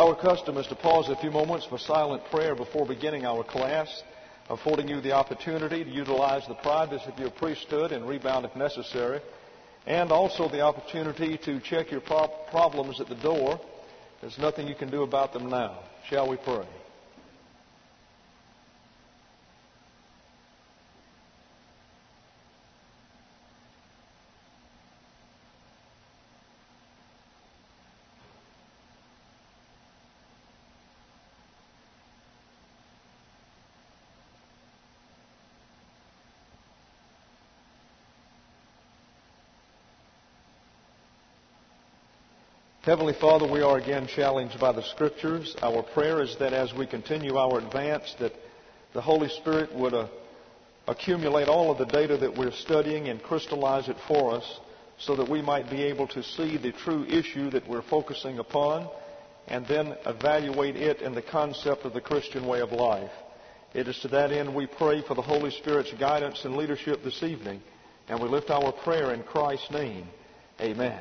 Our custom is to pause a few moments for silent prayer before beginning our class, affording you the opportunity to utilize the privacy of your priesthood and rebound if necessary, and also the opportunity to check your problems at the door. There's nothing you can do about them now. Shall we pray? Heavenly Father, we are again challenged by the Scriptures. Our prayer is that as we continue our advance, that the Holy Spirit would accumulate all of the data that we're studying and crystallize it for us so that we might be able to see the true issue that we're focusing upon and then evaluate it in the concept of the Christian way of life. It is to that end we pray for the Holy Spirit's guidance and leadership this evening, and we lift our prayer in Christ's name. Amen.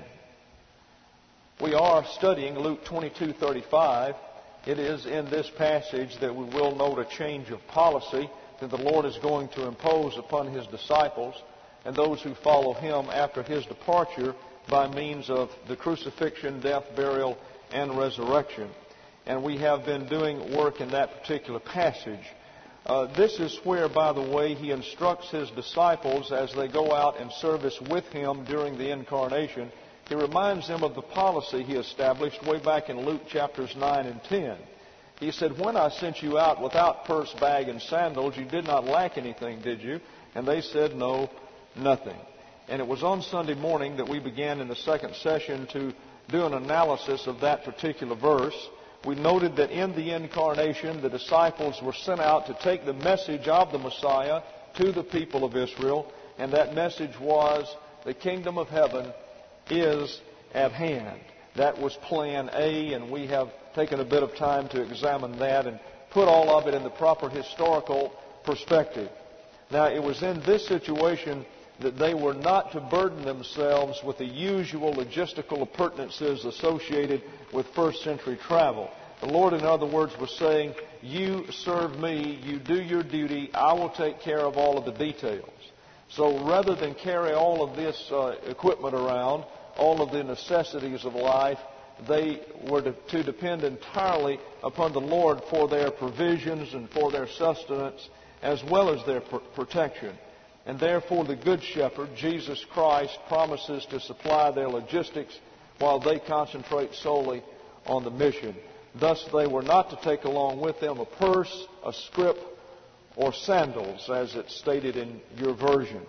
We are studying Luke 22:35. It is in this passage that we will note a change of policy that the Lord is going to impose upon His disciples and those who follow Him after His departure by means of the crucifixion, death, burial, and resurrection. And we have been doing work in that particular passage. This is where, by the way, He instructs His disciples as they go out in service with Him during the incarnation. He reminds them of the policy He established way back in Luke chapters 9 and 10. He said, "When I sent you out without purse, bag, and sandals, you did not lack anything, did you?" And they said, "No, nothing." And it was on Sunday morning that we began in the second session to do an analysis of that particular verse. We noted that in the incarnation, the disciples were sent out to take the message of the Messiah to the people of Israel, and that message was, the kingdom of heaven is at hand. That was plan A, and we have taken a bit of time to examine that and put all of it in the proper historical perspective. Now, it was in this situation that they were not to burden themselves with the usual logistical appurtenances associated with first century travel. The Lord, in other words, was saying, you serve me, you do your duty, I will take care of all of the details. So rather than carry all of this equipment around, all of the necessities of life, they were to depend entirely upon the Lord for their provisions and for their sustenance as well as their protection. And therefore the Good Shepherd, Jesus Christ, promises to supply their logistics while they concentrate solely on the mission. Thus they were not to take along with them a purse, a scrip, or sandals, as it's stated in your versions.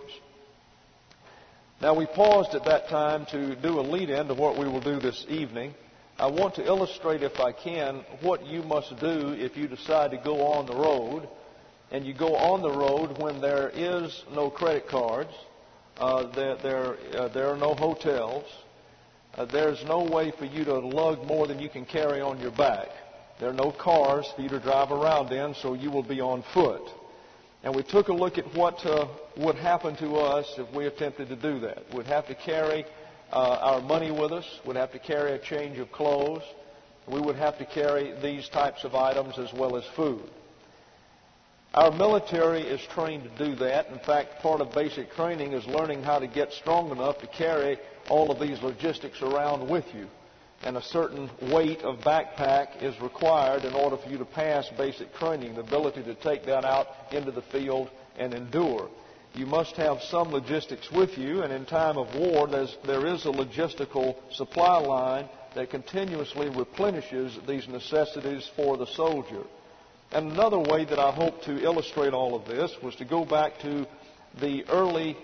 Now, we paused at that time to do a lead-in to what we will do this evening. I want to illustrate, if I can, what you must do if you decide to go on the road. And you go on the road when there is no credit cards, there are no hotels, there's no way for you to lug more than you can carry on your back. There are no cars for you to drive around in, so you will be on foot. And we took a look at what would happen to us if we attempted to do that. We'd have to carry our money with us. We'd have to carry a change of clothes. We would have to carry these types of items as well as food. Our military is trained to do that. In fact, part of basic training is learning how to get strong enough to carry all of these logistics around with you. And a certain weight of backpack is required in order for you to pass basic training, the ability to take that out into the field and endure. You must have some logistics with you, and in time of war, there is a logistical supply line that continuously replenishes these necessities for the soldier. And another way that I hope to illustrate all of this was to go back to the early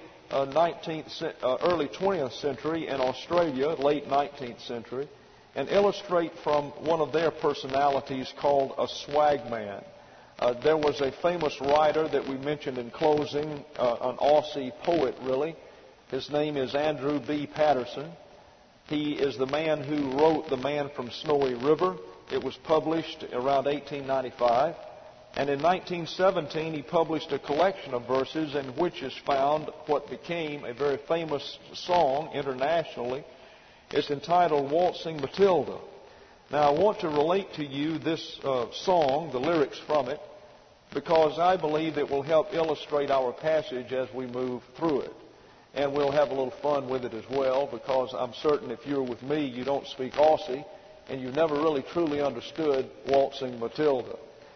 20th century in Australia, late 19th century, and illustrate from one of their personalities called a swagman. There was a famous writer that we mentioned in closing, an Aussie poet, really. His name is Andrew B. Patterson. He is the man who wrote The Man from Snowy River. It was published around 1895. And in 1917, he published a collection of verses in which is found what became a very famous song internationally. It's entitled Waltzing Matilda. Now, I want to relate to you this song, the lyrics from it, because I believe it will help illustrate our passage as we move through it. And we'll have a little fun with it as well, because I'm certain if you're with me, you don't speak Aussie, and you never really truly understood Waltzing Matilda.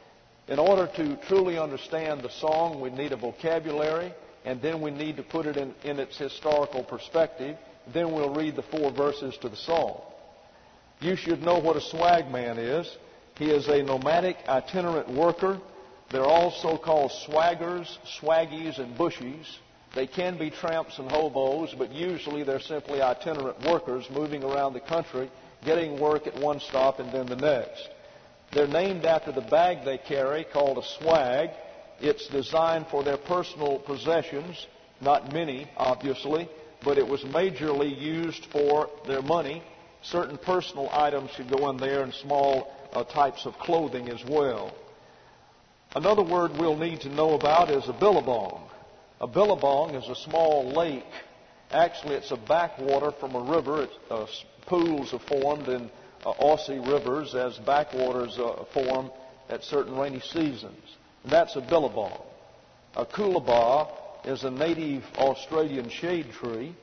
In order to truly understand the song, we need a vocabulary, and then we need to put it in its historical perspective. Then we'll read the 4 verses to the song. You should know what a swagman is. He is a nomadic itinerant worker. They're also called swaggers, swaggies, and bushies. They can be tramps and hobos, but usually they're simply itinerant workers moving around the country, getting work at one stop and then the next. They're named after the bag they carry, called a swag. It's designed for their personal possessions, not many, obviously, but it was majorly used for their money. Certain personal items should go in there, and small types of clothing as well. Another word we'll need to know about is a billabong. A billabong is a small lake. Actually, it's a backwater from a river. Pools are formed in Aussie rivers as backwaters form at certain rainy seasons. And that's a billabong. A coolabah is a native Australian shade tree.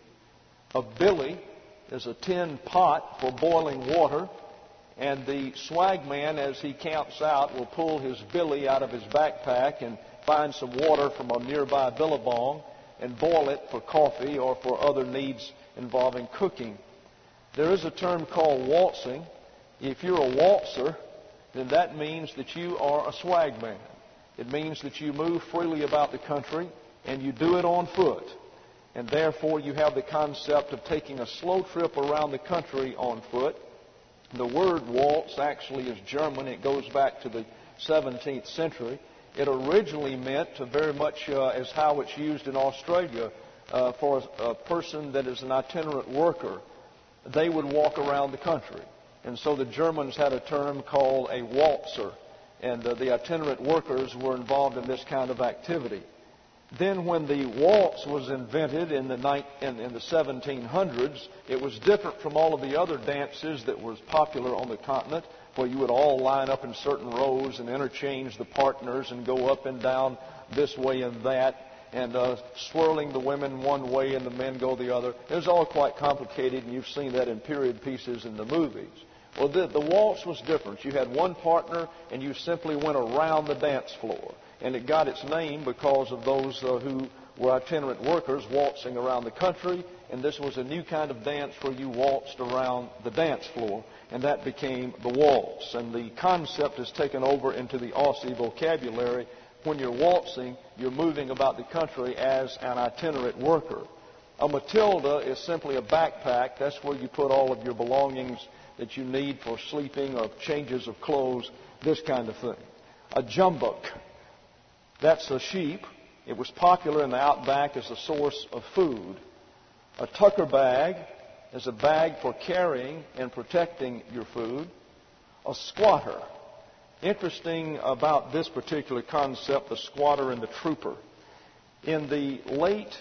A billy is a tin pot for boiling water. And the swagman, as he camps out, will pull his billy out of his backpack and find some water from a nearby billabong and boil it for coffee or for other needs involving cooking. There is a term called waltzing. If you're a waltzer, then that means that you are a swagman. It means that you move freely about the country and you do it on foot. And therefore you have the concept of taking a slow trip around the country on foot. The word waltz actually is German. It goes back to the 17th century. It originally meant very much as how it's used in Australia for a person that is an itinerant worker. They would walk around the country. And so the Germans had a term called a waltzer. And the itinerant workers were involved in this kind of activity. Then when the waltz was invented in the 1700s, it was different from all of the other dances that was popular on the continent, where you would all line up in certain rows and interchange the partners and go up and down this way and that, and swirling the women one way and the men go the other. It was all quite complicated, and you've seen that in period pieces in the movies. Well, the waltz was different. You had one partner, and you simply went around the dance floor. And it got its name because of those who were itinerant workers waltzing around the country. And this was a new kind of dance where you waltzed around the dance floor. And that became the waltz. And the concept is taken over into the Aussie vocabulary. When you're waltzing, you're moving about the country as an itinerant worker. A Matilda is simply a backpack. That's where you put all of your belongings that you need for sleeping or changes of clothes, this kind of thing. A jumbuck. That's a sheep. It was popular in the outback as a source of food. A tucker bag is a bag for carrying and protecting your food. A squatter. Interesting about this particular concept, the squatter and the trooper. In the late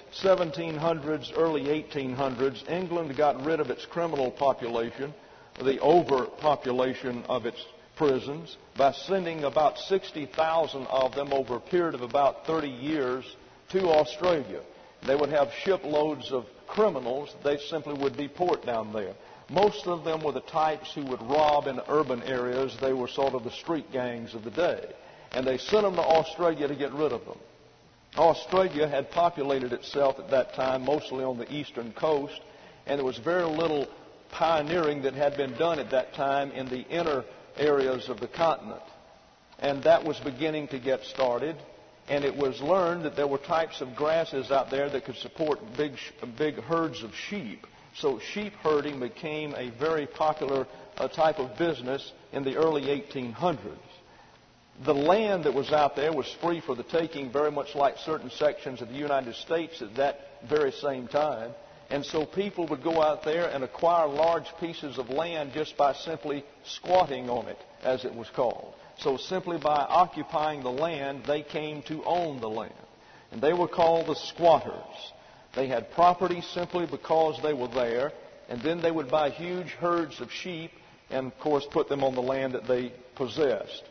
1700s, early 1800s, England got rid of its criminal population, the overpopulation of its prisons, by sending about 60,000 of them over a period of about 30 years to Australia. They would have shiploads of criminals. They simply would deport down there. Most of them were the types who would rob in urban areas. They were sort of the street gangs of the day. And they sent them to Australia to get rid of them. Australia had populated itself at that time mostly on the eastern coast, and there was very little pioneering that had been done at that time in the inner areas of the continent. And that was beginning to get started. And it was learned that there were types of grasses out there that could support big herds of sheep. So sheep herding became a very popular type of business in the early 1800s. The land that was out there was free for the taking, very much like certain sections of the United States at that very same time. And so people would go out there and acquire large pieces of land just by simply squatting on it, as it was called. So simply by occupying the land, they came to own the land. And they were called the squatters. They had property simply because they were there, and then they would buy huge herds of sheep, and, of course, put them on the land that they possessed.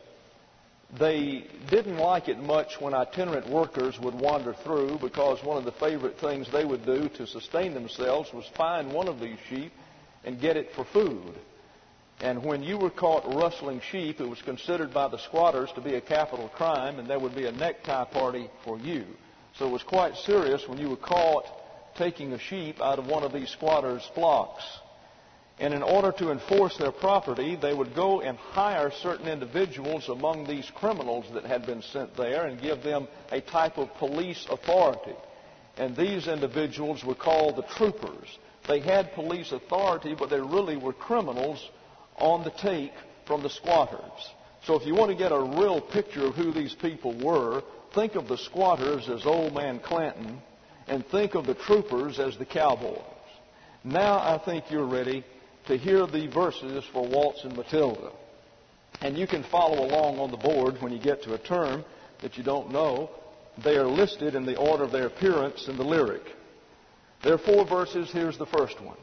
They didn't like it much when itinerant workers would wander through, because one of the favorite things they would do to sustain themselves was find one of these sheep and get it for food. And when you were caught rustling sheep, it was considered by the squatters to be a capital crime, and there would be a necktie party for you. So it was quite serious when you were caught taking a sheep out of one of these squatters' flocks. And in order to enforce their property, they would go and hire certain individuals among these criminals that had been sent there and give them a type of police authority. And these individuals were called the troopers. They had police authority, but they really were criminals on the take from the squatters. So if you want to get a real picture of who these people were, think of the squatters as Old Man Clanton, and think of the troopers as the cowboys. Now I think you're ready to hear the verses for Waltz and Matilda. And you can follow along on the board when you get to a term that you don't know. They are listed in the order of their appearance in the lyric. There are 4 verses. Here's the first one.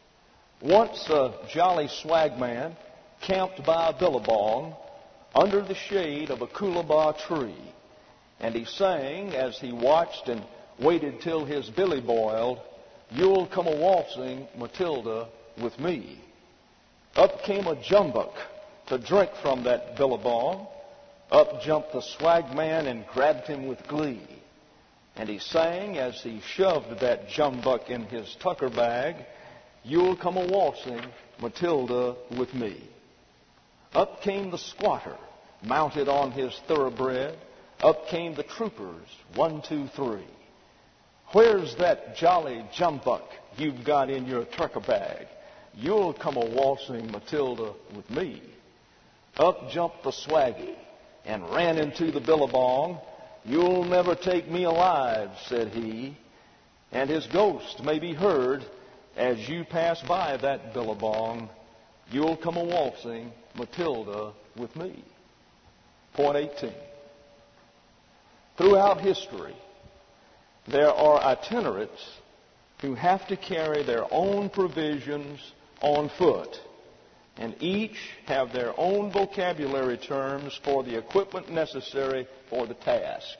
Once a jolly swagman camped by a billabong under the shade of a coolabah tree, and he sang as he watched and waited till his billy boiled, "You'll come a-waltzing, Matilda, with me." Up came a jumbuck to drink from that billabong. Up jumped the swagman and grabbed him with glee. And he sang as he shoved that jumbuck in his tucker bag, "You'll come a-waltzing, Matilda, with me." Up came the squatter, mounted on his thoroughbred. Up came the troopers, 1, 2, 3. "Where's that jolly jumbuck you've got in your tucker bag? You'll come a-waltzing, Matilda, with me." Up jumped the swaggy and ran into the billabong. "You'll never take me alive," said he, and his ghost may be heard as you pass by that billabong. "You'll come a-waltzing, Matilda, with me." Point 18. Throughout history, there are itinerants who have to carry their own provisions on foot, and each have their own vocabulary terms for the equipment necessary for the task.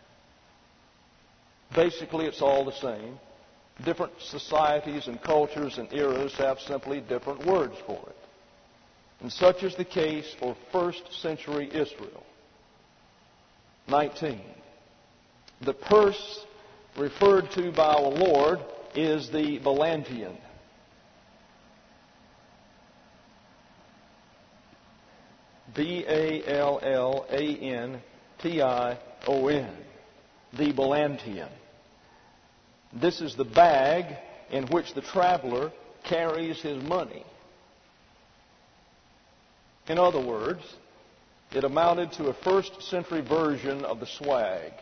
Basically, it's all the same. Different societies and cultures and eras have simply different words for it. And such is the case for first century Israel. 19. The purse referred to by our Lord is the Balantion. Balantion. The Balantion. This is the bag in which the traveler carries his money. In other words, it amounted to a first century version of the swag.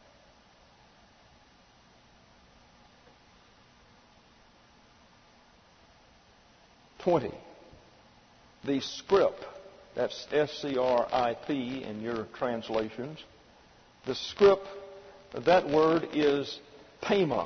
"20. The scrip," that's S-C-R-I-P in your translations. The scrip, that word is pema.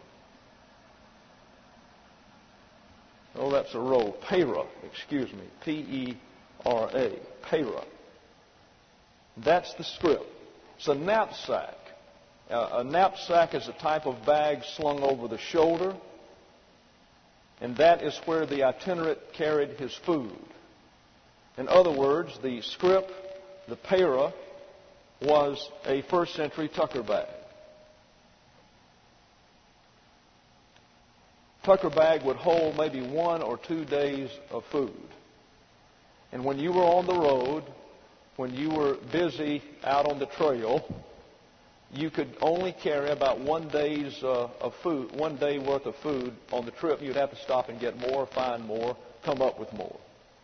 Oh, that's a row. Pera, excuse me. P-E-R-A. Pera. That's the scrip. It's a knapsack. A knapsack is a type of bag slung over the shoulder, and that is where the itinerant carried his food. In other words, the scrip, the pera, was a first century tucker bag. Tucker bag would hold maybe 1 or 2 days of food. And when you were on the road, when you were busy out on the trail, you could only carry about 1 day's of food, 1 day worth of food on the trip. You'd have to stop and get more, find more, come up with more.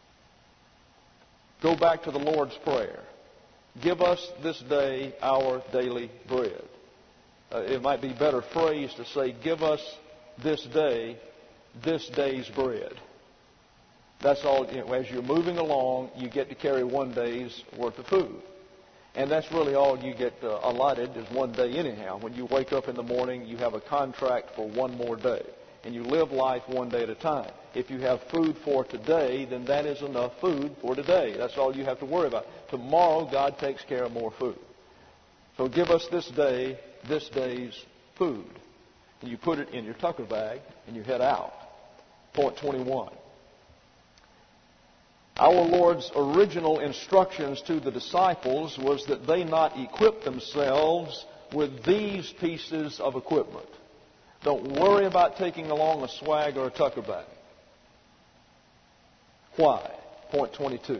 Go back to the Lord's Prayer. Give us this day our daily bread. It might be better phrased to say, give us this day, this day's bread. That's all. As you're moving along, you get to carry 1 day's worth of food. And that's really all you get allotted is 1 day anyhow. When you wake up in the morning, you have a contract for 1 more day. and you live life one day at a time. If you have food for today, then that is enough food for today. That's all you have to worry about. Tomorrow, God takes care of more food. So give us this day, this day's food. And you put it in your tucker bag, and you head out. Point 21. Our Lord's original instructions to the disciples was that they not equip themselves with these pieces of equipment. Don't worry about taking along a swag or a tucker bag. Why? Point 22.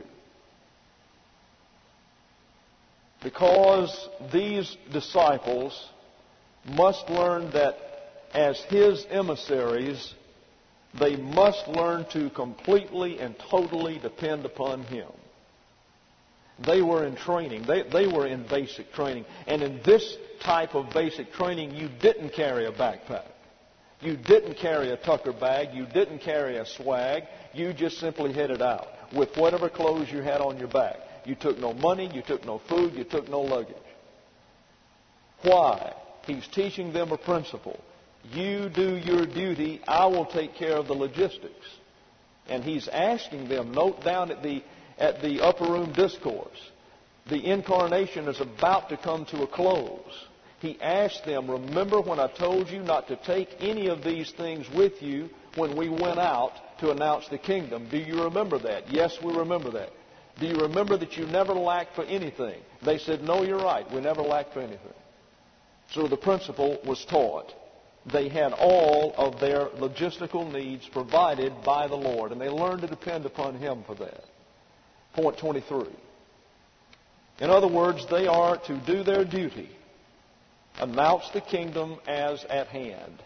Because these disciples must learn that as His emissaries, they must learn to completely and totally depend upon Him. They were in training. They were in basic training. And in this type of basic training, you didn't carry a backpack. You didn't carry a tucker bag. You didn't carry a swag. You just simply headed out with whatever clothes you had on your back. You took no money. You took no food. You took no luggage. Why? He's teaching them a principle. You do your duty, I will take care of the logistics. And He's asking them, note down at the upper room discourse, the incarnation is about to come to a close. He asked them, remember when I told you not to take any of these things with you when we went out to announce the kingdom? Do you remember that? Yes, we remember that. Do you remember that you never lacked for anything? They said, no, you're right. We never lacked for anything. So the principle was taught. They had all of their logistical needs provided by the Lord, and they learned to depend upon Him for that. Point 23. In other words, they are to do their duty, announce the kingdom as at hand.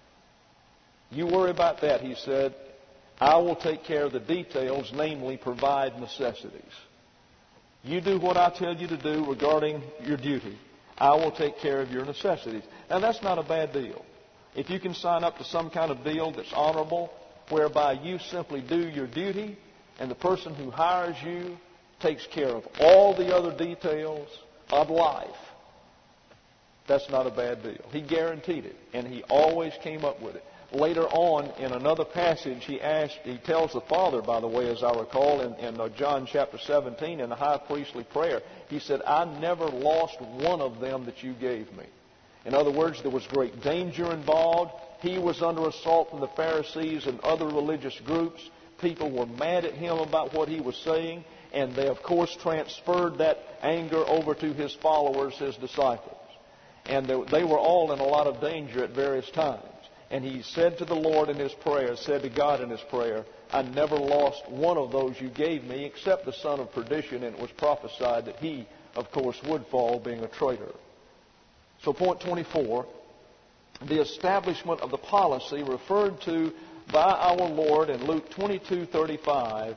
You worry about that, He said. I will take care of the details, namely provide necessities. You do what I tell you to do regarding your duty. I will take care of your necessities. Now, that's not a bad deal. If you can sign up to some kind of deal that's honorable, whereby you simply do your duty, and the person who hires you takes care of all the other details of life, that's not a bad deal. He guaranteed it, and He always came up with it. Later on, in another passage, He tells the Father, by the way, as I recall, in John chapter 17, in the high priestly prayer, He said, I never lost one of them that you gave me. In other words, there was great danger involved. He was under assault from the Pharisees and other religious groups. People were mad at Him about what He was saying, and they, of course, transferred that anger over to His followers, His disciples. And they were all in a lot of danger at various times. And He said to the Lord in His prayer, said to God in His prayer, I never lost one of those you gave me except the son of perdition, and it was prophesied that he, of course, would fall, being a traitor. So point 24, the establishment of the policy referred to by our Lord in Luke 22:35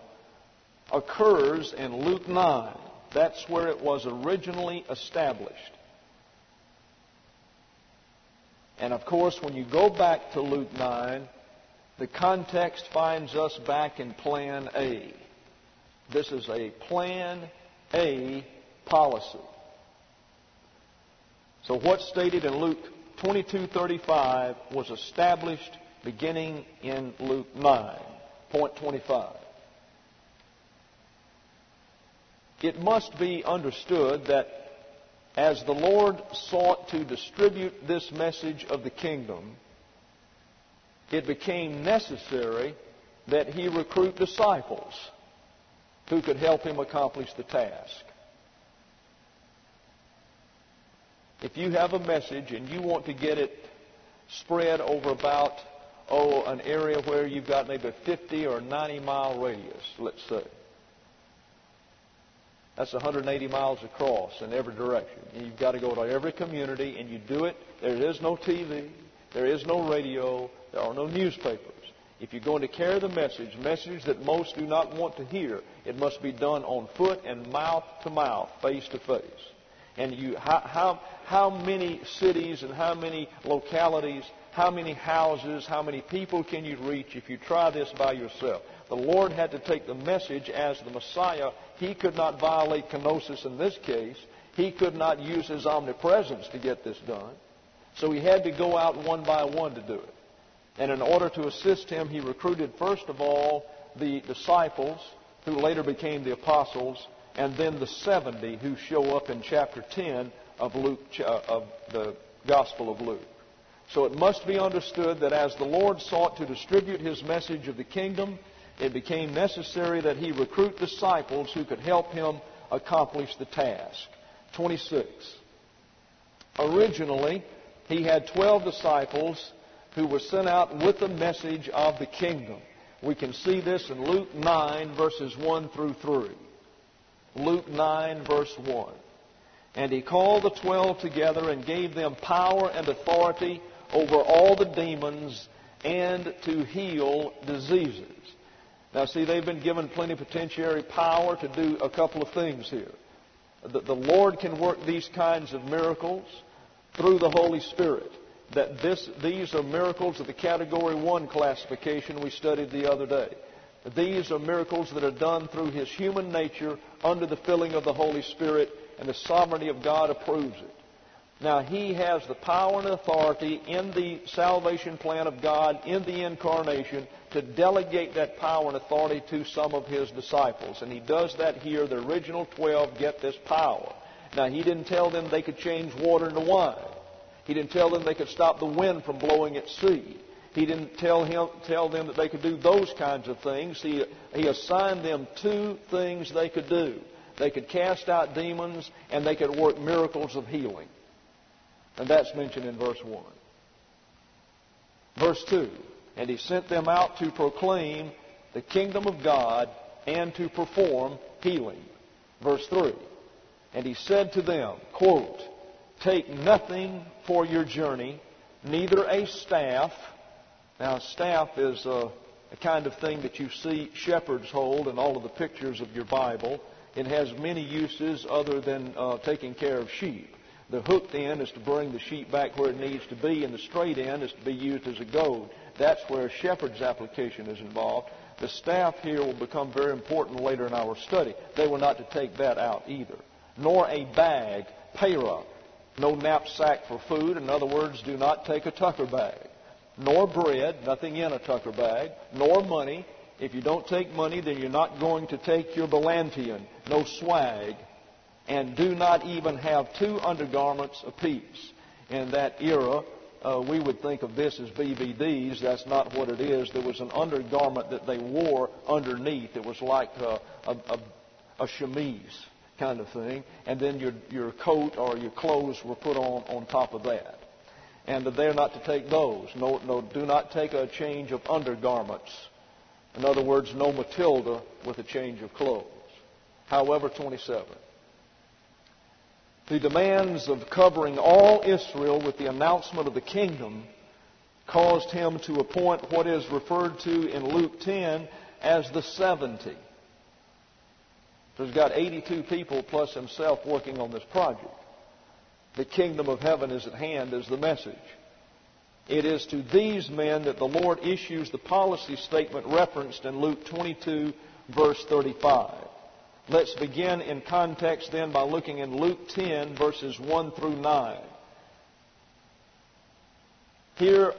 occurs in Luke 9. That's where it was originally established. And of course, when you go back to Luke 9, the context finds us back in Plan A. This is a Plan A policy. So what's stated in Luke 22:35 was established beginning in Luke 9. Point 25. It must be understood that as the Lord sought to distribute this message of the kingdom, it became necessary that He recruit disciples who could help Him accomplish the task. If you have a message and you want to get it spread over about, an area where you've got maybe a 50 or 90 mile radius, let's say. That's 180 miles across in every direction. And you've got to go to every community, and you do it. There is no TV. There is no radio. There are no newspapers. If you're going to carry the message that most do not want to hear, it must be done on foot and mouth to mouth, face to face. And how many cities and how many localities, how many houses, how many people can you reach if you try this by yourself? The Lord had to take the message as the Messiah. He could not violate kenosis in this case. He could not use His omnipresence to get this done. So He had to go out one by one to do it. And in order to assist him, he recruited first of all the disciples, who later became the apostles, and then the 70 who show up in chapter 10 of the Gospel of Luke. So it must be understood that as the Lord sought to distribute His message of the kingdom, it became necessary that He recruit disciples who could help Him accomplish the task. 26. Originally, He had 12 disciples who were sent out with the message of the kingdom. We can see this in Luke 9, verses 1 through 3. Luke 9, verse 1. And He called the 12 together and gave them power and authority over all the demons and to heal diseases. Now see, they've been given plenipotentiary power to do a couple of things here. The Lord can work these kinds of miracles through the Holy Spirit. These are miracles of the Category 1 classification we studied the other day. These are miracles that are done through His human nature under the filling of the Holy Spirit, and the sovereignty of God approves it. Now, He has the power and authority in the salvation plan of God, in the incarnation, to delegate that power and authority to some of His disciples. And He does that here. The original 12 get this power. Now, He didn't tell them they could change water into wine. He didn't tell them they could stop the wind from blowing at sea. He didn't tell them that they could do those kinds of things. He assigned them 2 things they could do. They could cast out demons, and they could work miracles of healing. And that's mentioned in verse 1. Verse 2. And He sent them out to proclaim the kingdom of God and to perform healing. Verse 3. And He said to them, quote, take nothing for your journey, neither a staff. Now, a staff is a kind of thing that you see shepherds hold in all of the pictures of your Bible. It has many uses other than taking care of sheep. The hooked end is to bring the sheep back where it needs to be, and the straight end is to be used as a goad. That's where a shepherd's application is involved. The staff here will become very important later in our study. They were not to take that out either. Nor a bag, para, no knapsack for food. In other words, do not take a tucker bag. Nor bread, nothing in a tucker bag. Nor money. If you don't take money, then you're not going to take your balantian. No swag. And do not even have 2 undergarments apiece. In that era, we would think of this as BVDs. That's not what it is. There was an undergarment that they wore underneath. It was like a chemise kind of thing. And then your coat or your clothes were put on top of that. And they're not to take those. No, do not take a change of undergarments. In other words, no Matilda with a change of clothes. However, 27. The demands of covering all Israel with the announcement of the kingdom caused Him to appoint what is referred to in Luke 10 as the 70. So He's got 82 people plus Himself working on this project. The kingdom of heaven is at hand is the message. It is to these men that the Lord issues the policy statement referenced in Luke 22, verse 35. Let's begin in context then by looking in Luke 10, verses 1 through 9. Here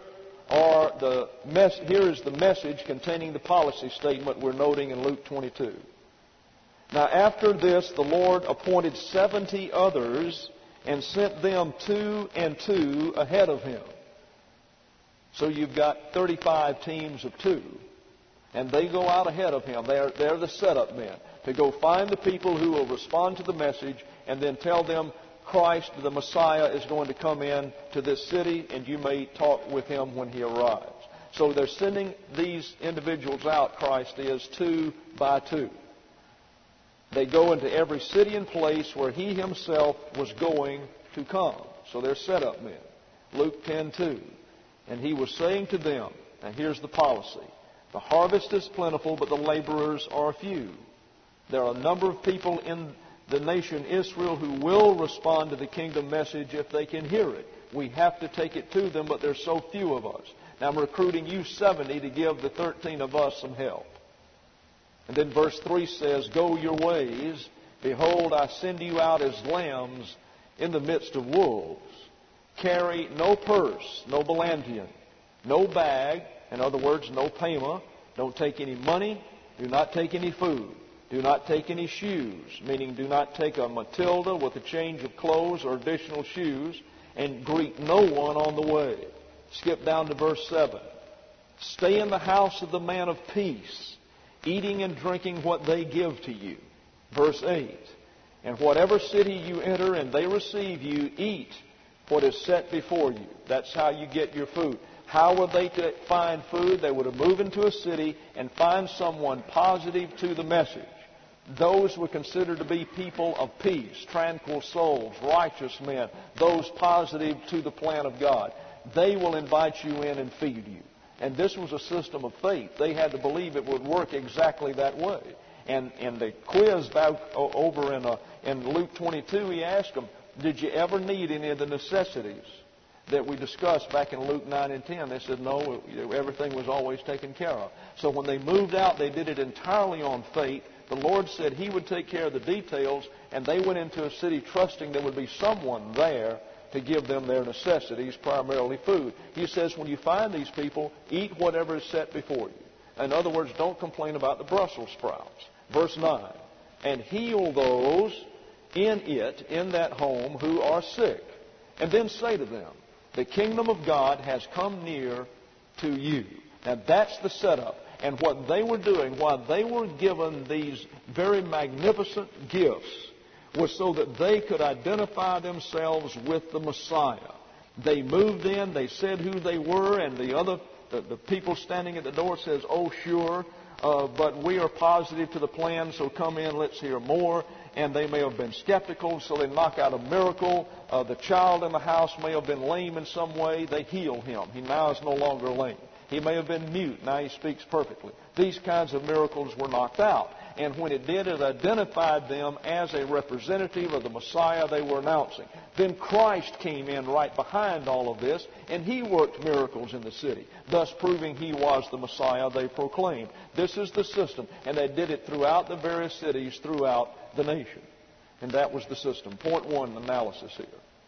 is the message containing the policy statement we're noting in Luke 22. Now after this, the Lord appointed 70 others and sent them 2 and 2 ahead of Him. So you've got 35 teams of 2. And they go out ahead of Him. They're the setup men to go find the people who will respond to the message and then tell them Christ, the Messiah, is going to come in to this city and you may talk with Him when He arrives. So they're sending these individuals out, Christ is, 2 by 2. They go into every city and place where He Himself was going to come. So they're setup men. Luke 10:2. And He was saying to them, and here's the policy, the harvest is plentiful, but the laborers are few. There are a number of people in the nation Israel who will respond to the kingdom message if they can hear it. We have to take it to them, but there's so few of us. Now I'm recruiting you 70 to give the 13 of us some help. And then verse 3 says, go your ways. Behold, I send you out as lambs in the midst of wolves. Carry no purse, no balantian, No bag, in other words, no payment. Don't take any money. Do not take any food. Do not take any shoes, meaning do not take a Matilda with a change of clothes or additional shoes, and greet no one on the way. Skip down to verse 7. Stay in the house of the man of peace, eating and drinking what they give to you. Verse 8. And whatever city you enter and they receive you, eat what is set before you. That's how you get your food. How would they find food? They would have moved into a city and find someone positive to the message. Those were considered to be people of peace, tranquil souls, righteous men, those positive to the plan of God. They will invite you in and feed you. And this was a system of faith. They had to believe it would work exactly that way. And the quiz back over in Luke 22, he asked them, did you ever need any of the necessities that we discussed back in Luke 9 and 10? They said, no, everything was always taken care of. So when they moved out, they did it entirely on faith. The Lord said He would take care of the details, and they went into a city trusting there would be someone there to give them their necessities, primarily food. He says, when you find these people, eat whatever is set before you. In other words, don't complain about the Brussels sprouts. Verse 9, and heal those in that home who are sick. And then say to them, the kingdom of God has come near to you. Now that's the setup. And what they were doing while they were given these very magnificent gifts was so that they could identify themselves with the Messiah. They moved in, they said who they were, and the people standing at the door says, oh sure, but we are positive to the plan, so come in, let's hear more. And they may have been skeptical, so they knock out a miracle. The child in the house may have been lame in some way. They heal him. He now is no longer lame. He may have been mute. Now he speaks perfectly. These kinds of miracles were knocked out. And when it did, it identified them as a representative of the Messiah they were announcing. Then Christ came in right behind all of this, and He worked miracles in the city, thus proving He was the Messiah they proclaimed. This is the system, and they did it throughout the various cities throughout the nation. And that was the system. Point one, analysis here.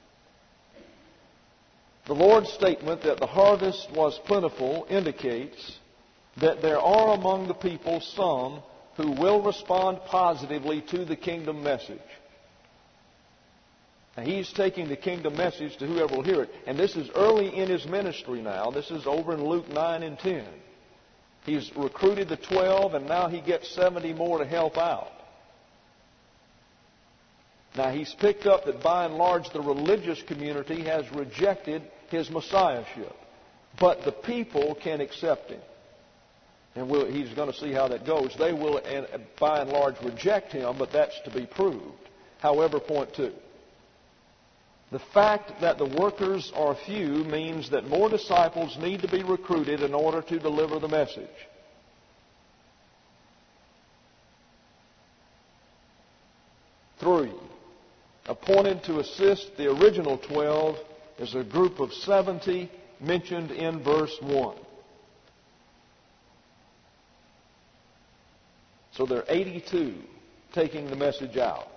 The Lord's statement that the harvest was plentiful indicates that there are among the people some who will respond positively to the kingdom message. Now, He's taking the kingdom message to whoever will hear it. And this is early in His ministry now. This is over in Luke 9 and 10. He's recruited the 12, and now He gets 70 more to help out. Now, He's picked up that by and large the religious community has rejected His messiahship. But the people can accept Him. And He's going to see how that goes. They will, by and large, reject Him, but that's to be proved. However, point two. The fact that the workers are few means that more disciples need to be recruited in order to deliver the message. Three. Appointed to assist the original 12 is a group of 70 mentioned in verse 1. So there are 82 taking the message out.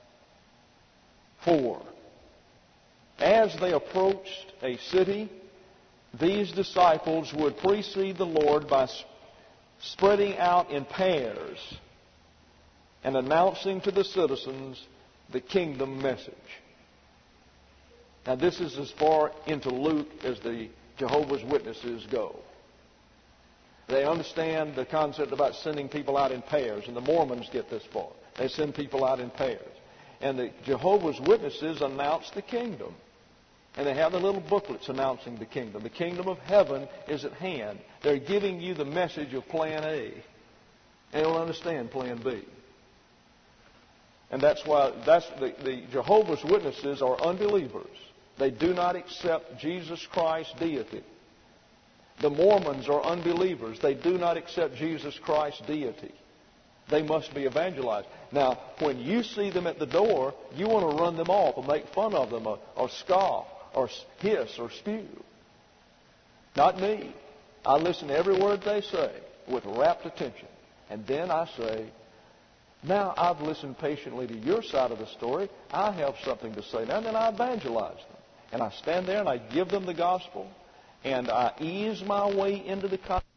4. As they approached a city, these disciples would precede the Lord by spreading out in pairs and announcing to the citizens the kingdom message. Now this is as far into Luke as the Jehovah's Witnesses go. They understand the concept about sending people out in pairs, and the Mormons get this far. They send people out in pairs. And the Jehovah's Witnesses announce the kingdom. And they have the little booklets announcing the kingdom. The kingdom of heaven is at hand. They're giving you the message of plan A. And they'll understand plan B. And that's why the Jehovah's Witnesses are unbelievers. They do not accept Jesus Christ's deity. The Mormons are unbelievers. They do not accept Jesus Christ's deity. They must be evangelized. Now, when you see them at the door, you want to run them off or make fun of them or scoff or hiss or spew. Not me. I listen to every word they say with rapt attention. And then I say, now I've listened patiently to your side of the story. I have something to say now. And then I evangelize them. And I stand there and I give them the gospel. and I ease my way into the conversation,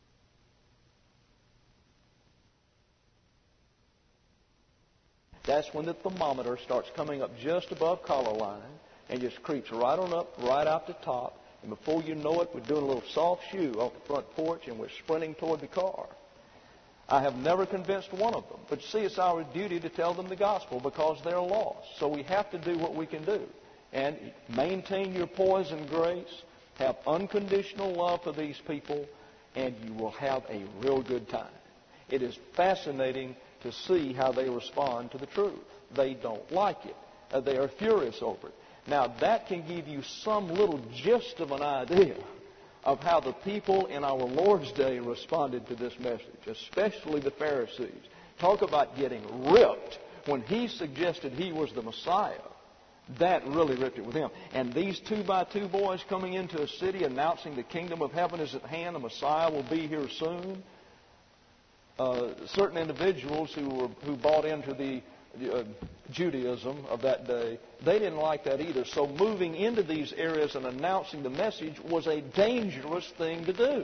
that's when the thermometer starts coming up just above collar line and just creeps right on up, right out the top. And before you know it, we're doing a little soft shoe off the front porch and we're sprinting toward the car. I have never convinced one of them. But see, it's our duty to tell them the gospel because they're lost. So we have to do what we can do. And maintain your poise and grace. Have unconditional love for these people. And you will have a real good time. It is fascinating to see how they respond to the truth. They don't like it. They are furious over it. Now, that can give you some little gist of an idea of how the people in our Lord's day responded to this message, especially the Pharisees. Talk about getting ripped when He suggested He was the Messiah. That really ripped it with Him. And these 2x2 boys coming into a city announcing the kingdom of heaven is at hand, the Messiah will be here soon. Certain individuals who bought into the Judaism of that day, they didn't like that either. So moving into these areas and announcing the message was a dangerous thing to do.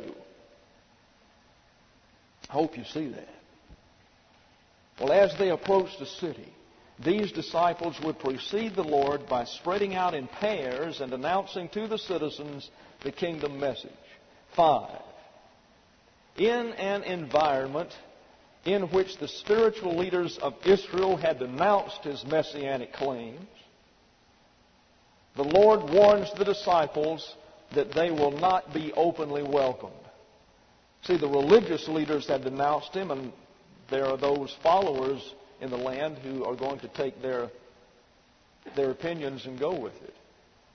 I hope you see that. Well, as they approached the city, these disciples would precede the Lord by spreading out in pairs and announcing to the citizens the kingdom message. 5. In an environment in which the spiritual leaders of Israel had denounced His messianic claims, the Lord warns the disciples that they will not be openly welcomed. See, the religious leaders had denounced Him, and there are those followers in the land who are going to take their opinions and go with it.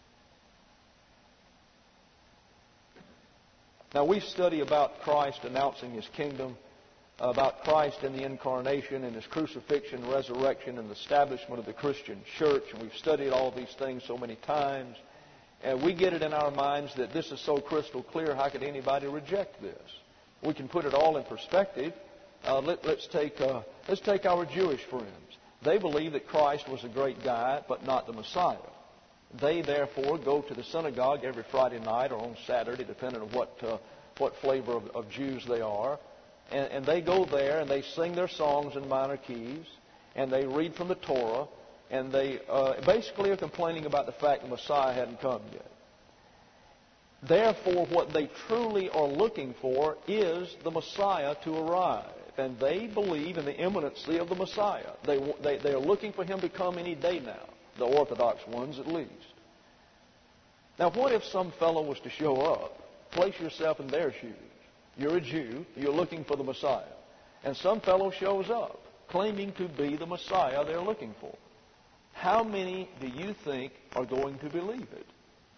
Now, we study about Christ announcing His kingdom, about Christ in the incarnation and His crucifixion, resurrection, and the establishment of the Christian church. And we've studied all these things so many times. And we get it in our minds that this is so crystal clear, how could anybody reject this? We can put it all in perspective. Let's take our Jewish friends. They believe that Christ was a great guy, but not the Messiah. They, therefore, go to the synagogue every Friday night or on Saturday, depending on what flavor of Jews they are. And they go there and they sing their songs in minor keys, and they read from the Torah, and they basically are complaining about the fact the Messiah hadn't come yet. Therefore, what they truly are looking for is the Messiah to arrive. And they believe in the imminency of the Messiah. They are looking for Him to come any day now, the Orthodox ones at least. Now, what if some fellow was to show up? Place yourself in their shoes. You're a Jew. You're looking for the Messiah. And some fellow shows up claiming to be the Messiah they're looking for. How many do you think are going to believe it?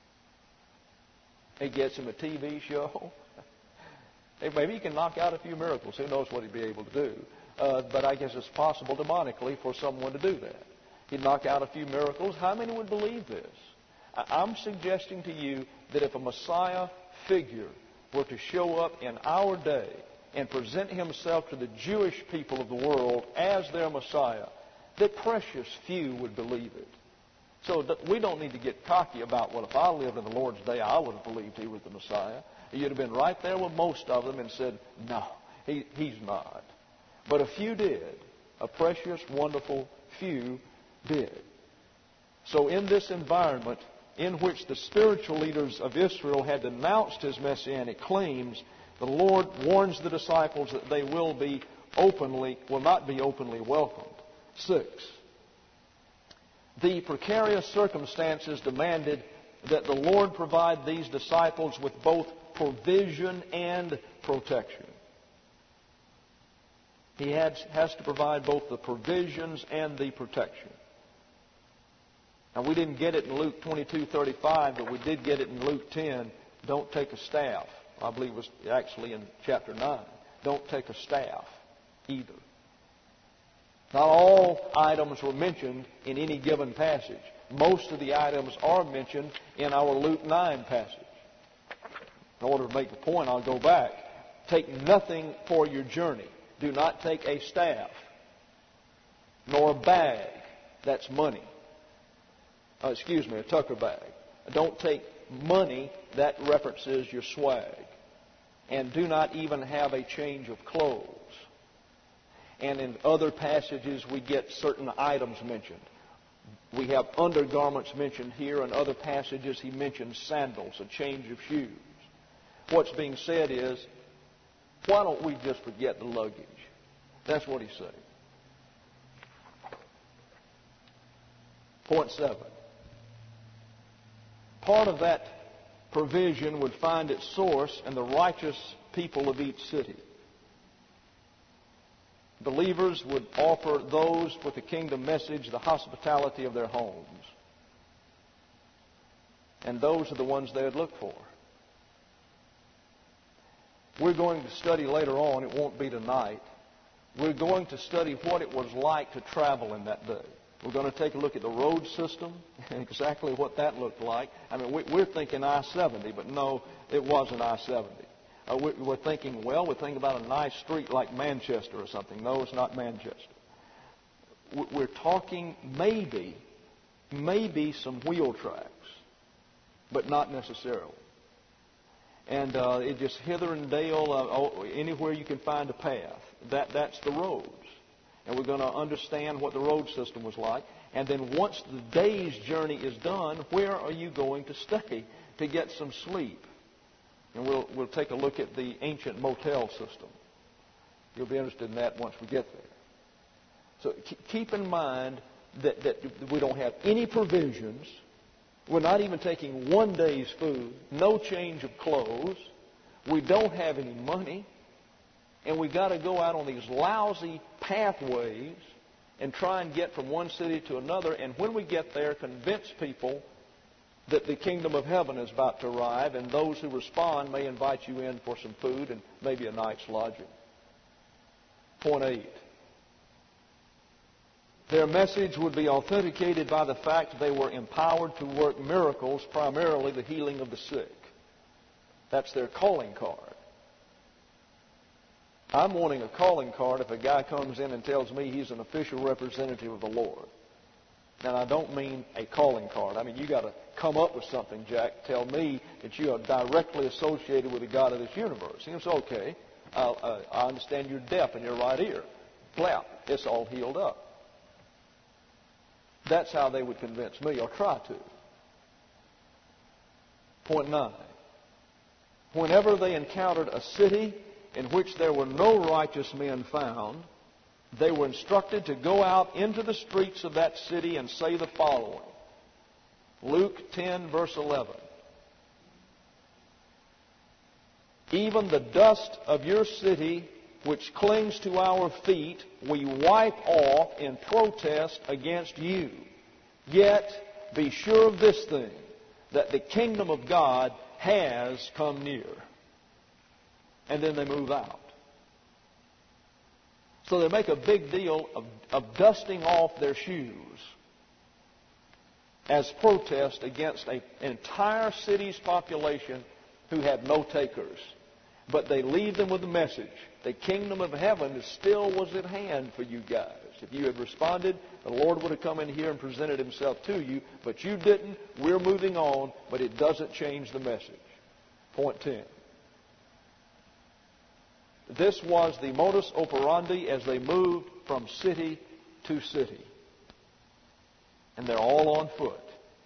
He gets him a TV show. Hey, maybe he can knock out a few miracles. Who knows what he'd be able to do. But I guess it's possible demonically for someone to do that. He'd knock out a few miracles. How many would believe this? I'm suggesting to you that if a Messiah figure were to show up in our day and present Himself to the Jewish people of the world as their Messiah, that precious few would believe it. So we don't need to get cocky about, well, if I lived in the Lord's day, I would have believed He was the Messiah. You'd have been right there with most of them and said, no, He's not. But a few did. A precious, wonderful few did. So in this environment in which the spiritual leaders of Israel had denounced His messianic claims, the Lord warns the disciples that they will not be openly welcomed. 6. The precarious circumstances demanded that the Lord provide these disciples with both provision and protection. He has to provide both the provisions and the protection. Now, we didn't get it in Luke 22:35, but we did get it in Luke 10. Don't take a staff. I believe it was actually in chapter 9. Don't take a staff either. Not all items were mentioned in any given passage. Most of the items are mentioned in our Luke 9 passage. In order to make the point, I'll go back. Take nothing for your journey. Do not take a staff, nor a bag. That's money. A tucker bag. Don't take money, that references your swag. And do not even have a change of clothes. And in other passages, we get certain items mentioned. We have undergarments mentioned here. In other passages, he mentions sandals, a change of shoes. What's being said is, why don't we just forget the luggage? That's what he's saying. Point 7. Part of that provision would find its source in the righteous people of each city. Believers would offer those with the kingdom message the hospitality of their homes. And those are the ones they would look for. We're going to study later on, it won't be tonight, we're going to study what it was like to travel in that day. We're going to take a look at the road system and exactly what that looked like. I mean, we're thinking I-70, but no, it wasn't I-70. We're thinking about a nice street like Manchester or something. No, it's not Manchester. We're talking maybe some wheel tracks, but not necessarily. And it just hither and dale, anywhere you can find a path. That's the roads. And we're going to understand what the road system was like. And then once the day's journey is done, where are you going to stay to get some sleep? And we'll take a look at the ancient motel system. You'll be interested in that once we get there. So keep in mind that we don't have any provisions. We're not even taking one day's food, no change of clothes. We don't have any money. And we've got to go out on these lousy pathways and try and get from one city to another. And when we get there, convince people that the kingdom of heaven is about to arrive. And those who respond may invite you in for some food and maybe a night's lodging. Point 8. Their message would be authenticated by the fact they were empowered to work miracles, primarily the healing of the sick. That's their calling card. I'm wanting a calling card if a guy comes in and tells me he's an official representative of the Lord. And I don't mean a calling card. I mean, you got to come up with something, Jack. Tell me that you are directly associated with the God of this universe. He goes, okay, I understand you're deaf in your right ear. Plap, it's all healed up. That's how they would convince me, or try to. Point 9. Whenever they encountered a city in which there were no righteous men found, they were instructed to go out into the streets of that city and say the following. Luke 10, verse 11. Even the dust of your city, which clings to our feet, we wipe off in protest against you. Yet be sure of this thing, that the kingdom of God has come near. And then they move out. So they make a big deal of dusting off their shoes as protest against an entire city's population who had no takers. But they leave them with the message. The kingdom of heaven still was at hand for you guys. If you had responded, the Lord would have come in here and presented himself to you. But you didn't. We're moving on. But it doesn't change the message. Point 10. This was the modus operandi as they moved from city to city. And they're all on foot.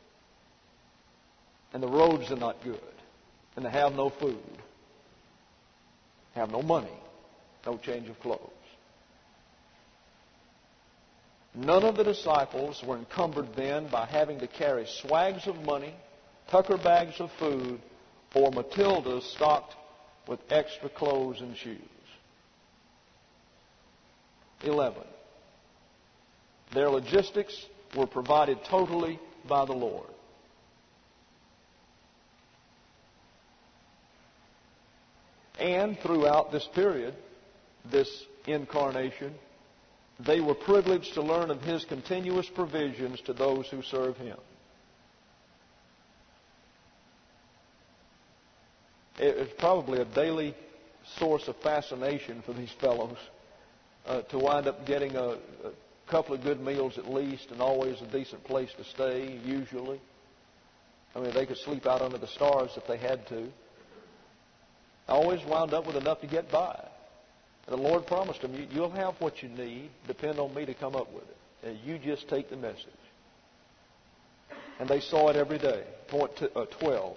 And the roads are not good. And they have no food. Have no money. No change of clothes. None of the disciples were encumbered then by having to carry swags of money, tucker bags of food, or Matildas stocked with extra clothes and shoes. 11. Their logistics were provided totally by the Lord. And throughout this period, this incarnation, they were privileged to learn of His continuous provisions to those who serve Him. It's probably a daily source of fascination for these fellows to wind up getting a couple of good meals at least, and always a decent place to stay, usually. I mean, they could sleep out under the stars if they had to. Always wound up with enough to get by. And the Lord promised them, you'll have what you need. Depend on me to come up with it. And you just take the message. And they saw it every day. Point 12.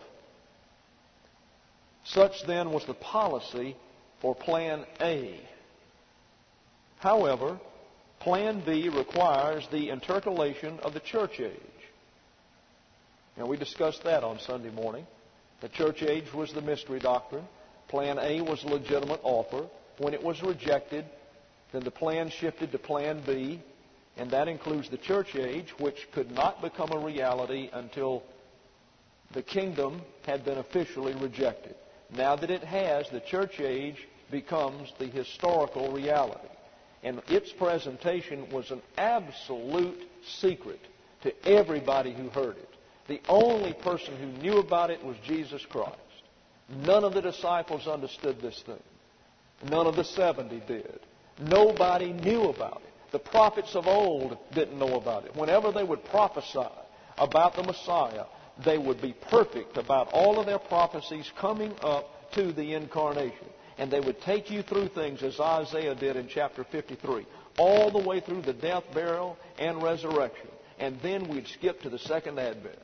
Such then was the policy for Plan A. However, Plan B requires the intercalation of the church age. Now, we discussed that on Sunday morning. The church age was the mystery doctrine. Plan A was a legitimate offer. When it was rejected, then the plan shifted to Plan B, and that includes the church age, which could not become a reality until the kingdom had been officially rejected. Now that it has, the church age becomes the historical reality. And its presentation was an absolute secret to everybody who heard it. The only person who knew about it was Jesus Christ. None of the disciples understood this thing. None of the 70 did. Nobody knew about it. The prophets of old didn't know about it. Whenever they would prophesy about the Messiah, they would be perfect about all of their prophecies coming up to the incarnation. And they would take you through things as Isaiah did in chapter 53, all the way through the death, burial, and resurrection. And then we'd skip to the second advent.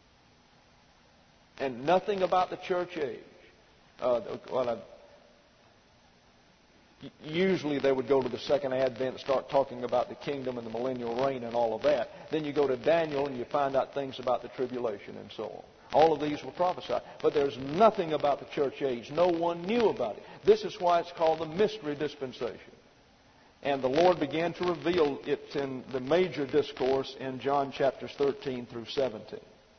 And nothing about the church age. Usually they would go to the second advent and start talking about the kingdom and the millennial reign and all of that. Then you go to Daniel and you find out things about the tribulation and so on. All of these were prophesied. But there's nothing about the church age. No one knew about it. This is why it's called the mystery dispensation. And the Lord began to reveal it in the major discourse in John chapters 13 through 17.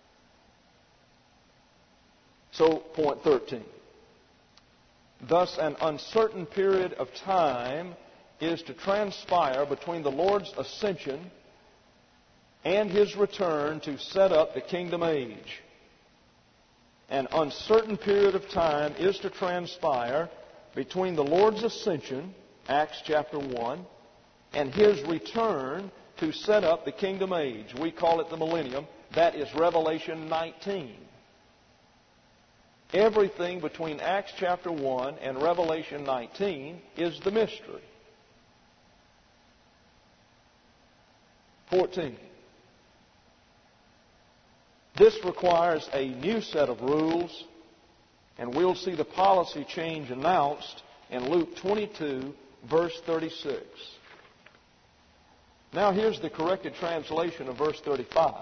So, point 13. Thus, an uncertain period of time is to transpire between the Lord's ascension and His return to set up the kingdom age. An uncertain period of time is to transpire between the Lord's ascension, Acts chapter 1, and His return to set up the kingdom age. We call it the millennium. That is Revelation 19. Everything between Acts chapter 1 and Revelation 19 is the mystery. 14. This requires a new set of rules, and we'll see the policy change announced in Luke 22, verse 36. Now here's the corrected translation of verse 35.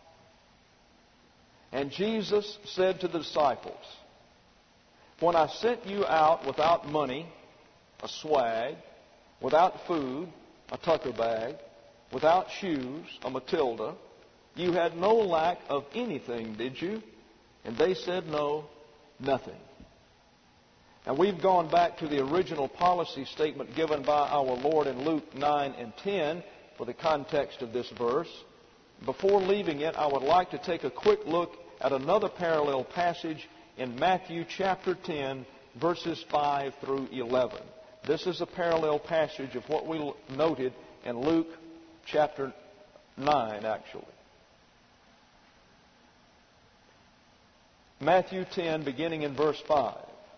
And Jesus said to the disciples, when I sent you out without money, a swag, without food, a tucker bag, without shoes, a Matilda, you had no lack of anything, did you? And they said, no, nothing. And we've gone back to the original policy statement given by our Lord in Luke 9 and 10 for the context of this verse. Before leaving it, I would like to take a quick look at another parallel passage in Matthew chapter 10, verses 5 through 11. This is a parallel passage of what we noted in Luke chapter 9, actually. Matthew 10, beginning in verse 5.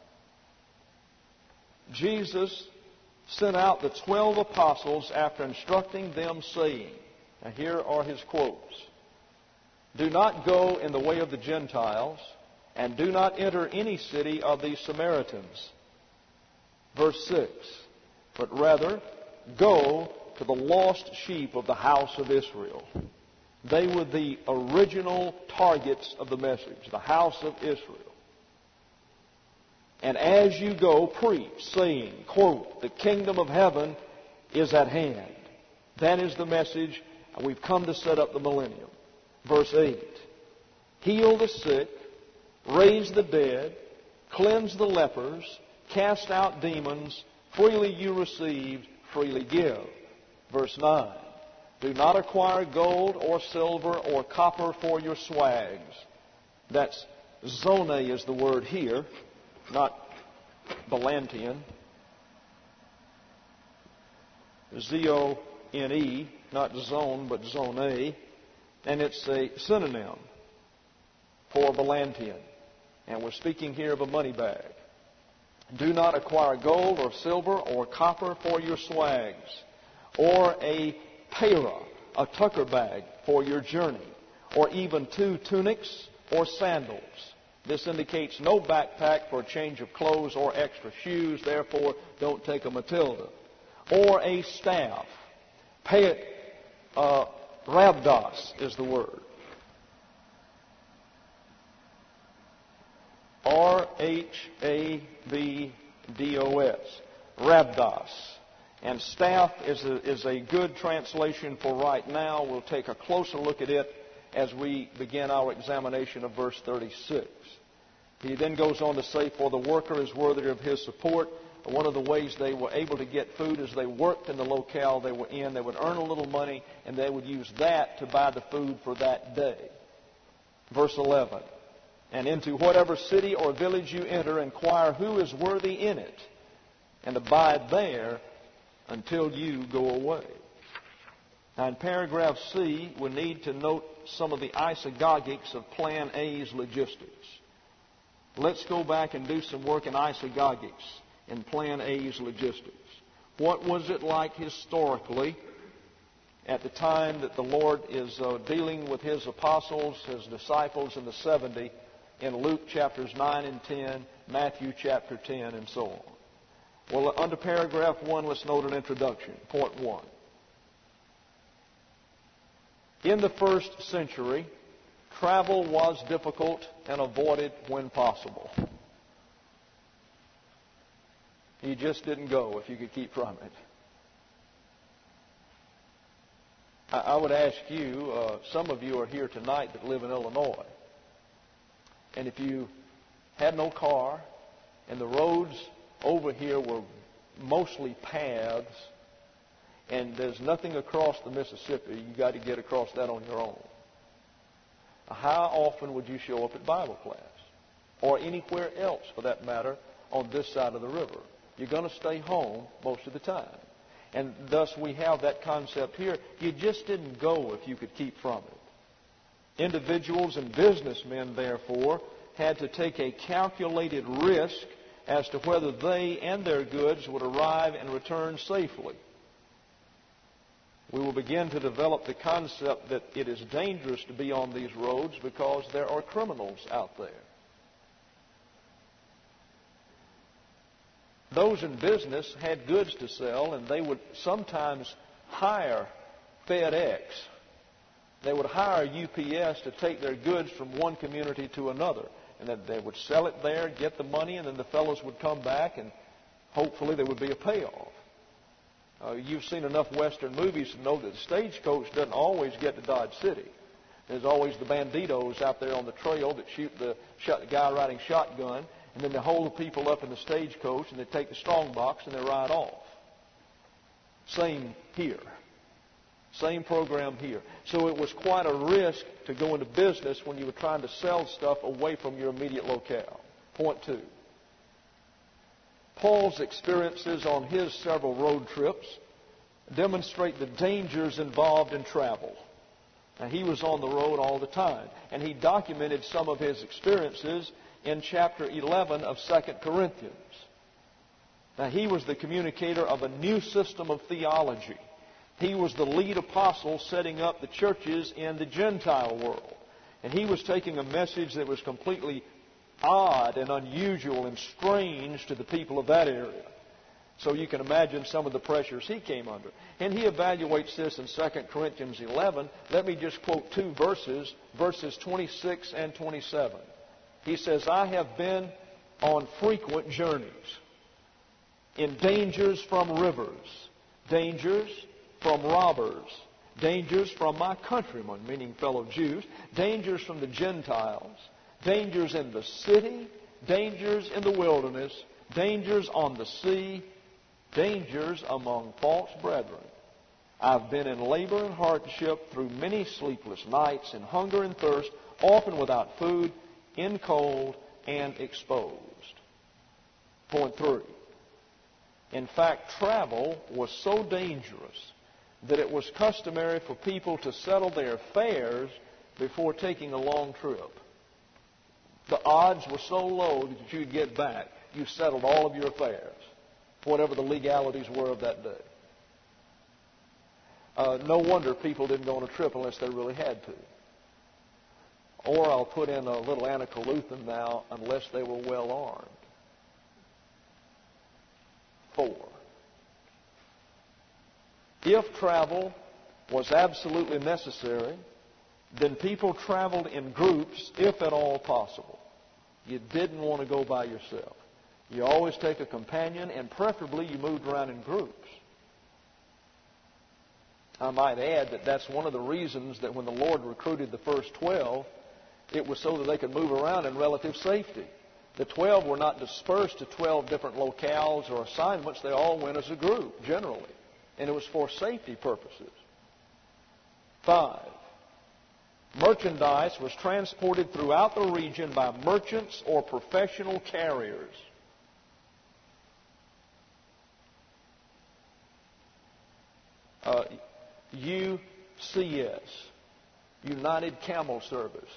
Jesus sent out the 12 apostles after instructing them, saying, now here are his quotes, do not go in the way of the Gentiles, and do not enter any city of the Samaritans. Verse 6, but rather go to the lost sheep of the house of Israel. They were the original targets of the message, the house of Israel. And as you go, preach, saying, quote, the kingdom of heaven is at hand. That is the message. We've come to set up the millennium. Verse 8, heal the sick, raise the dead, cleanse the lepers, cast out demons, freely you received, freely give. Verse 9, do not acquire gold or silver or copper for your swags. That's zone is the word here, not Balantian. Z-O-N-E, not zone, but zone. And it's a synonym. for Valantian. And we're speaking here of a money bag. Do not acquire gold or silver or copper for your swags, or a pera, a tucker bag for your journey, or even 2 tunics or sandals. This indicates no backpack for a change of clothes or extra shoes, therefore don't take a Matilda. Or a staff. Rhabdos is the word. R-H-A-B-D-O-S. Rhabdos. And staff is a good translation for right now. We'll take a closer look at it as we begin our examination of verse 36. He then goes on to say, for the worker is worthy of his support. One of the ways they were able to get food is they worked in the locale they were in. They would earn a little money, and they would use that to buy the food for that day. Verse 11. And into whatever city or village you enter, inquire who is worthy in it, and abide there until you go away. Now in paragraph C, we need to note some of the isagogics of Plan A's logistics. Let's go back and do some work in isagogics in Plan A's logistics. What was it like historically at the time that the Lord is dealing with His apostles, His disciples, and the 70 in Luke chapters 9 and 10, Matthew chapter 10, and so on? Well, under paragraph 1, let's note an introduction. Point 1. In the first century, travel was difficult and avoided when possible. You just didn't go if you could keep from it. I would ask you, some of you are here tonight that live in Illinois. And if you had no car and the roads over here were mostly paths and there's nothing across the Mississippi, you got to get across that on your own. How often would you show up at Bible class? Or anywhere else, for that matter, on this side of the river? You're going to stay home most of the time. And thus we have that concept here. You just didn't go if you could keep from it. Individuals and businessmen, therefore, had to take a calculated risk as to whether they and their goods would arrive and return safely. We will begin to develop the concept that it is dangerous to be on these roads because there are criminals out there. Those in business had goods to sell, and they would sometimes hire FedEx. They would hire UPS to take their goods from one community to another. And then they would sell it there, get the money, and then the fellows would come back, and hopefully there would be a payoff. You've seen enough Western movies to know that the stagecoach doesn't always get to Dodge City. There's always the banditos out there on the trail that shoot the guy riding shotgun, and then they hold the people up in the stagecoach, and they take the strong box, and they ride off. Same here. Same program here. So it was quite a risk to go into business when you were trying to sell stuff away from your immediate locale. Point 2. Paul's experiences on his several road trips demonstrate the dangers involved in travel. Now, he was on the road all the time, and he documented some of his experiences in chapter 11 of 2 Corinthians. Now, he was the communicator of a new system of theology. He was the lead apostle setting up the churches in the Gentile world. And he was taking a message that was completely odd and unusual and strange to the people of that area. So you can imagine some of the pressures he came under. And he evaluates this in 2 Corinthians 11. Let me just quote 2 verses, verses 26 and 27. He says, I have been on frequent journeys, in dangers from rivers, dangers from robbers, dangers from my countrymen, meaning fellow Jews, dangers from the Gentiles, dangers in the city, dangers in the wilderness, dangers on the sea, dangers among false brethren. I've been in labor and hardship through many sleepless nights, in hunger and thirst, often without food, in cold and exposed. Point 3. In fact, travel was so dangerous that it was customary for people to settle their fares before taking a long trip. the odds were so low that you'd get back, you settled all of your affairs, whatever the legalities were of that day. No wonder people didn't go on a trip unless they really had to. Or I'll put in a little anacoluthum now, unless they were well armed. 4. If travel was absolutely necessary, then people traveled in groups, if at all possible. You didn't want to go by yourself. You always take a companion, and preferably you moved around in groups. I might add that that's one of the reasons that when the Lord recruited the first 12, it was so that they could move around in relative safety. The 12 were not dispersed to 12 different locales or assignments. They all went as a group, generally. And it was for safety purposes. 5. Merchandise was transported throughout the region by merchants or professional carriers. UCS, United Camel Service.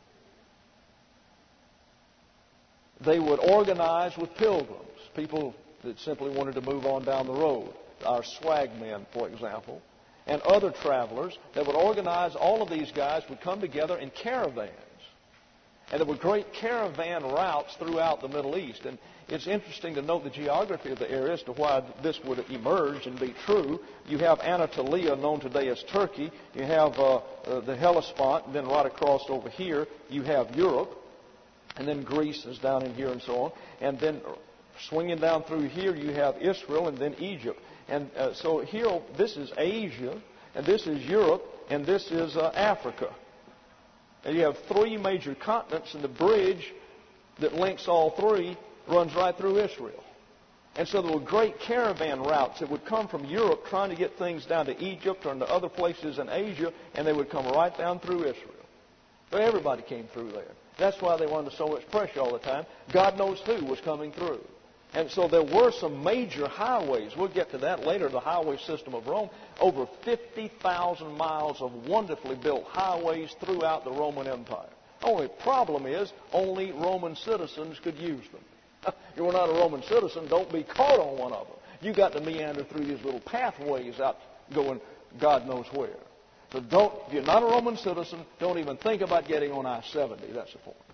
They would organize with pilgrims, people that simply wanted to move on down the road, our swag men, for example, and other travelers that would organize. All of these guys would come together in caravans. And there were great caravan routes throughout the Middle East. And it's interesting to note the geography of the area as to why this would emerge and be true. You have Anatolia, known today as Turkey. You have the Hellespont, and then right across over here, you have Europe. And then Greece is down in here and so on. And then swinging down through here, you have Israel and then Egypt. And so here, this is Asia, and this is Europe, and this is Africa. And you have 3 major continents, and the bridge that links all 3 runs right through Israel. And so there were great caravan routes that would come from Europe trying to get things down to Egypt or into other places in Asia, and they would come right down through Israel. So everybody came through there. That's why they were under so much pressure all the time. God knows who was coming through. And so there were some major highways. We'll get to that later, the highway system of Rome. Over 50,000 miles of wonderfully built highways throughout the Roman Empire. Only problem is, only Roman citizens could use them. You're not a Roman citizen, don't be caught on one of them. You got to meander through these little pathways out going God knows where. So if you're not a Roman citizen, don't even think about getting on I-70. That's the point.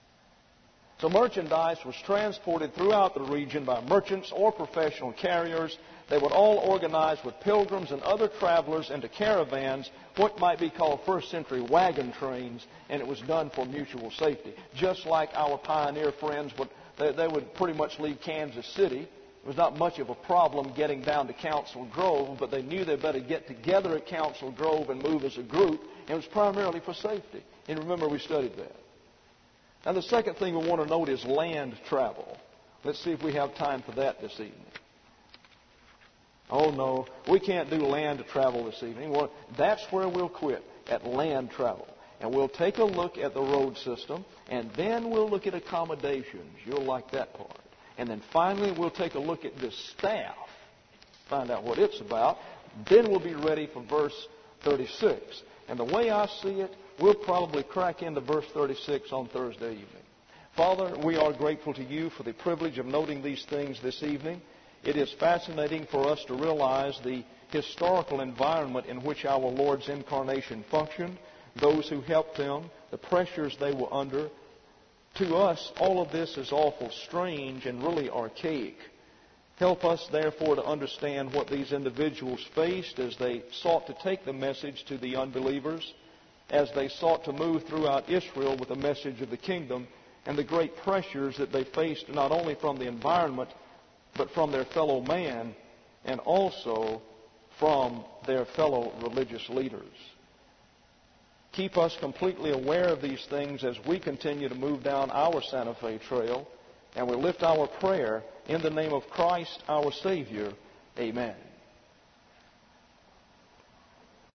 So merchandise was transported throughout the region by merchants or professional carriers. They would all organize with pilgrims and other travelers into caravans, what might be called first century wagon trains, and it was done for mutual safety. Just like our pioneer friends, they would pretty much leave Kansas City. It was not much of a problem getting down to Council Grove, but they knew they better get together at Council Grove and move as a group. And it was primarily for safety. And remember, we studied that. Now, the second thing we want to note is land travel. Let's see if we have time for that this evening. Oh, no, we can't do land travel this evening. Well, that's where we'll quit, at land travel. And we'll take a look at the road system, and then we'll look at accommodations. You'll like that part. And then finally, we'll take a look at the staff, find out what it's about. Then we'll be ready for verse 36. And the way I see it, we'll probably crack into verse 36 on Thursday evening. Father, we are grateful to you for the privilege of noting these things this evening. It is fascinating for us to realize the historical environment in which our Lord's incarnation functioned, those who helped them, the pressures they were under. To us, all of this is awful strange and really archaic. Help us, therefore, to understand what these individuals faced as they sought to take the message to the unbelievers, as they sought to move throughout Israel with the message of the kingdom, and the great pressures that they faced not only from the environment, but from their fellow man, and also from their fellow religious leaders. Keep us completely aware of these things as we continue to move down our Santa Fe trail, and we lift our prayer in the name of Christ our Savior. Amen.